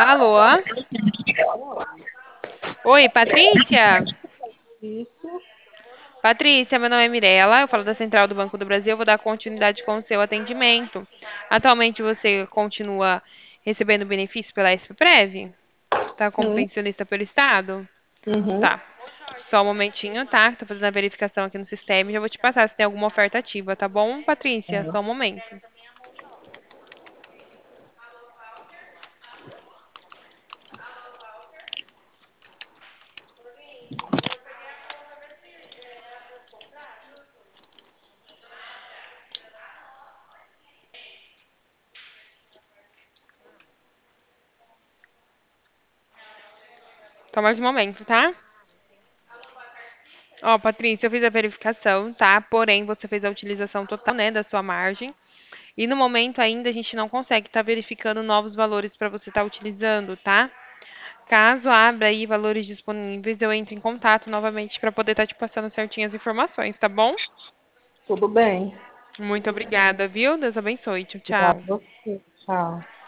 Alô? Oi, Patrícia? Isso. Patrícia, meu nome é Mirela, eu falo da Central do Banco do Brasil, eu vou dar continuidade com o seu atendimento. Atualmente você continua recebendo benefício pela SPPrev? Tá como Sim. pensionista pelo Estado? Uhum. Tá. Só um momentinho, tá? Tô fazendo a verificação aqui no sistema e já vou te passar se tem alguma oferta ativa, tá bom, Patrícia? Só um momento. Só mais um momento, tá? Ó, Patrícia, eu fiz a verificação, tá? Porém, você fez a utilização total, né, da sua margem. E no momento ainda a gente não consegue estar verificando novos valores para você estar utilizando, tá? Caso abra aí valores disponíveis, eu entro em contato novamente para poder estar te passando certinho as informações, tá bom? Tudo bem. Muito obrigada, viu? Deus abençoe. Tchau, Obrigada tchau. a você. Tchau.